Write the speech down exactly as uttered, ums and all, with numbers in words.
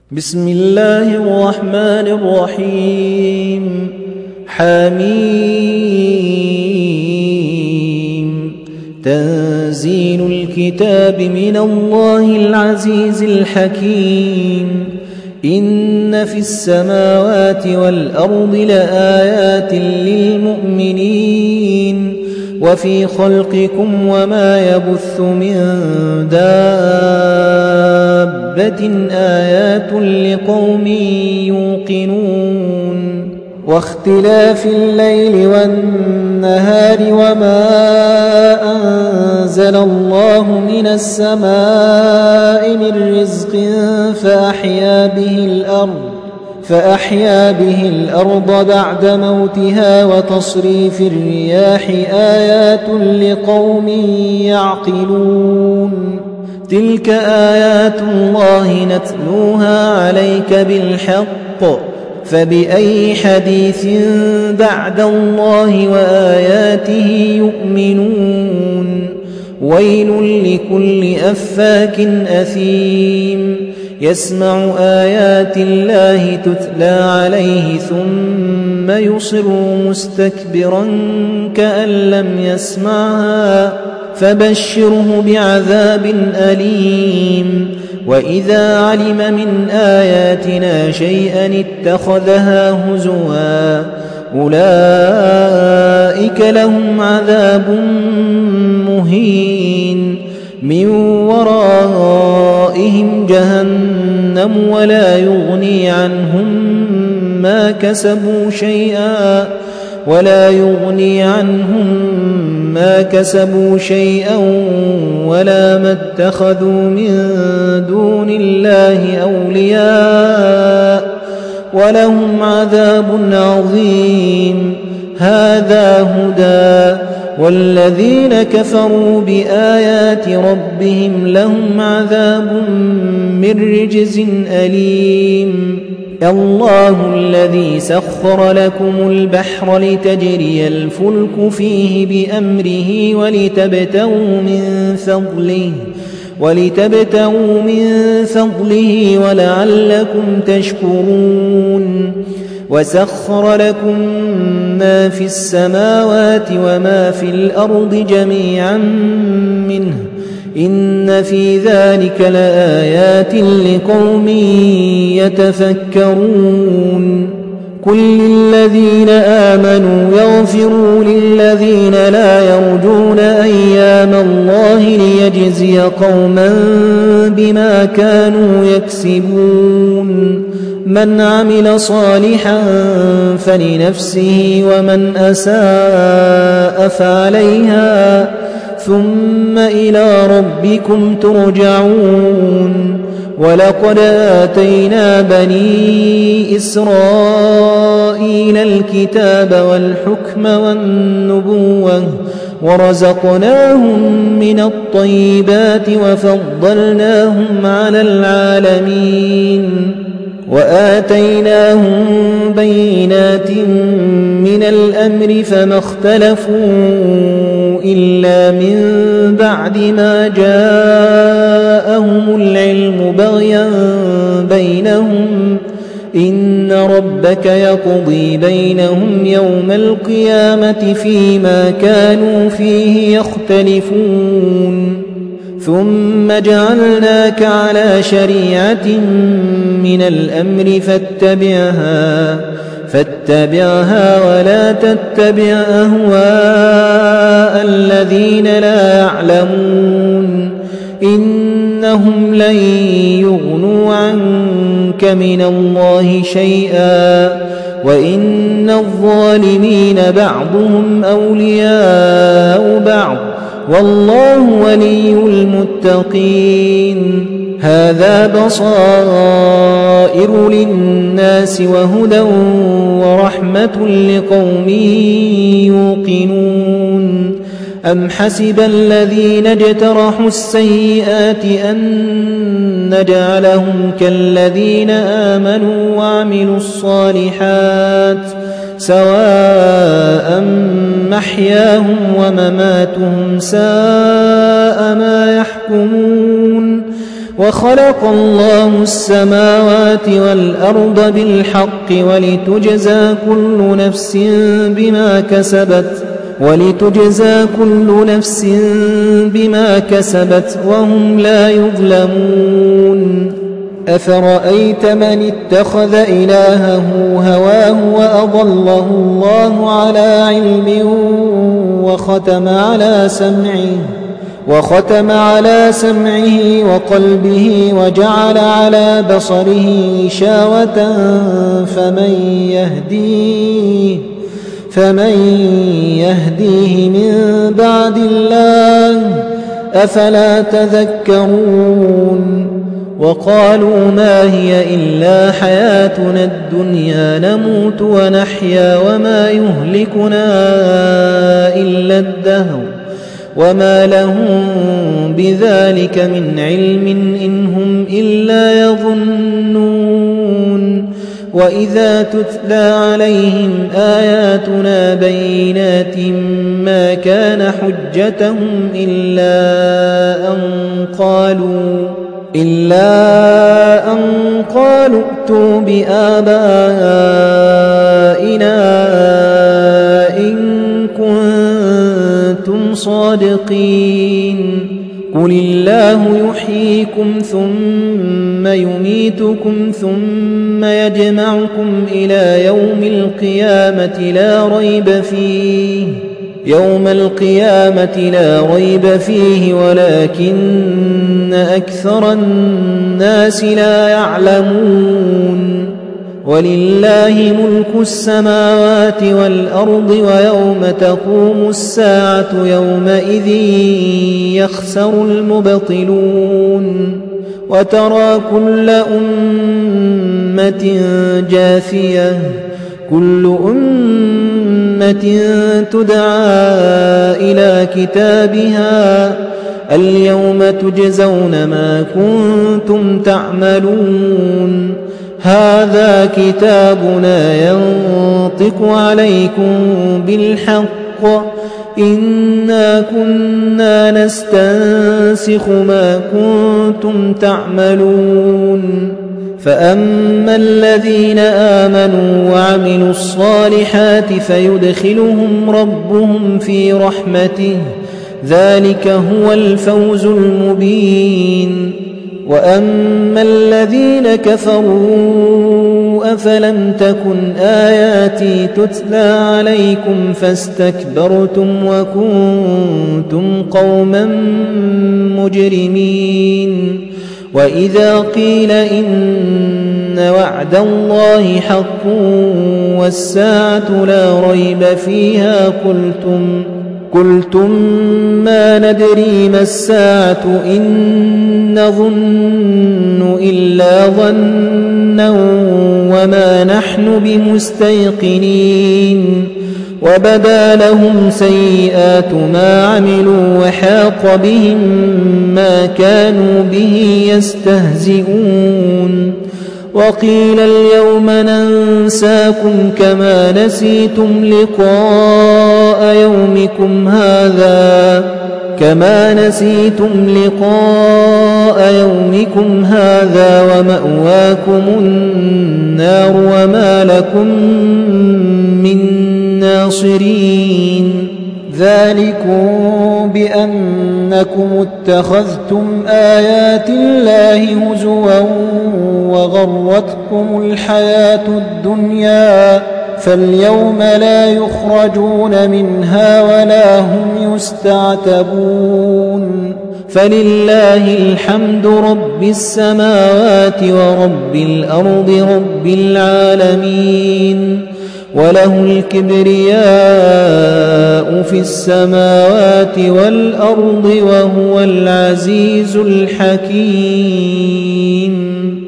بسم الله الرحمن الرحيم. حميم. تنزيل الكتاب من الله العزيز الحكيم. إن في السماوات والأرض لآيات للمؤمنين وفي خلقكم وما يبث من دابة آيات لقوم يوقنون. واختلاف الليل والنهار وما أنزل الله من السماء من رزق فأحيا به الأرض فأحيا به الأرض بعد موتها وتصريف الرياح آيات لقوم يعقلون. تلك آيات الله نتلوها عليك بالحق فبأي حديث بعد الله وآياته يؤمنون. ويل لكل أفاك أثيم يسمع آيات الله تتلى عليه ثم يصر مستكبرا كأن لم يسمعها فبشره بعذاب أليم. وإذا علم من آياتنا شيئا اتخذها هزوا أولئك لهم عذاب مهين من ورائهم جهنم ولا يغني عنهم ما كسبوا شيئا ولا يغني عنهم ما كسبوا شيئا ولا ما اتخذوا من دون الله أولياء ولهم عذاب عظيم. هذا هدى والذين كفروا بآيات ربهم لهم عذاب من رجز أليم. الله الذي سخر لكم البحر لتجري الفلك فيه بأمره ولتبتغوا من فضله ولتبتغوا من فضله ولعلكم تشكرون. وسخر لكم ما في السماوات وما في الأرض جميعا منه إن في ذلك لآيات لقوم يتفكرون. قل للذين آمنوا يغفروا للذين لا يرجون أيام الله ليجزي قوما بما كانوا يكسبون. من عمل صالحا فلنفسه ومن أساء فعليها ثم إلى ربكم ترجعون. ولقد آتينا بني إسرائيل الكتاب والحكم والنبوة ورزقناهم من الطيبات وفضلناهم على العالمين وآتيناهم بينات من الأمر فما اختلفوا إلا من بعد ما جاءهم العلم بغيا بينهم. إن ربك يقضي بينهم يوم القيامة فيما كانوا فيه يختلفون. ثم جعلناك على شريعة من الأمر فاتبعها فاتبعها ولا تتبع أهواء الذين لا يعلمون. إنهم لن يغنوا عنك من الله شيئا وإن الظالمين بعضهم أولياء بعض والله ولي المتقين. هذا بصائر للناس وهدى ورحمة لقوم يوقنون. أم حسب الذين اجترحوا السيئات أن نجعلهم كالذين آمنوا وعملوا الصالحات سواء محياهم ومماتهم ساء ما يحكمون. وخلق الله السماوات والأرض بالحق ولتجزى كل نفس بما كسبت ولتجزى كل نفس بما كسبت وهم لا يظلمون أفرأيت من اتخذ إلهه هواه وأضله الله على علم وختم على سمعه وختم على سمعه وقلبه وجعل على بصره غشاوة فمن يهديه فمن يهديه من بعد الله أفلا تذكرون وقالوا ما هي إلا حياتنا الدنيا نموت ونحيا وما يهلكنا إلا الدهر وما لهم بذلك من علم إن هم إلا يظنون وإذا تتلى عليهم آياتنا بينات ما كان حجتهم إلا أن قالوا إلا أن قالوا ائتوا بآبائنا إن كنتم صادقين قل الله يحييكم ثم يميتكم ثم يجمعكم إلى يوم القيامة لا ريب فيه يوم القيامة لا ريب فيه ولكن أكثر الناس لا يعلمون ولله ملك السماوات والأرض ويوم تقوم الساعة يومئذ يخسر المبطلون وترى كل أمة جاثية كل أمة تدعى إلى كتابها اليوم تجزون ما كنتم تعملون هذا كتابنا ينطق عليكم بالحق إنا كنا نستنسخ ما كنتم تعملون فأما الذين آمنوا وعملوا الصالحات فيدخلهم ربهم في رحمته ذلك هو الفوز المبين وأما الذين كفروا أفلم تكن آياتي تتلى عليكم فاستكبرتم وكنتم قوما مجرمين وإذا قيل إن وعد الله حق والساعة لا ريب فيها قلتم قلتم ما ندري ما الساعة إن نظن إلا ظنا وما نحن بمستيقنين وبدا لهم سيئات ما عملوا وحاق بهم ما كانوا به يستهزئون وقيل اليوم ننساكم كما نسيتم لقاء يومكم هذا كما نسيتم لقاء يومكم هذا ومأواكم النار وما لكم من ناصرين ذلكم بأنكم اتخذتم آيات الله هزوا وغرتكم الحياة الدنيا فاليوم لا يخرجون منها ولا هم يستعتبون فلله الحمد رب السماوات ورب الأرض رب العالمين وله الكبرياء في السماوات والأرض وهو العزيز الحكيم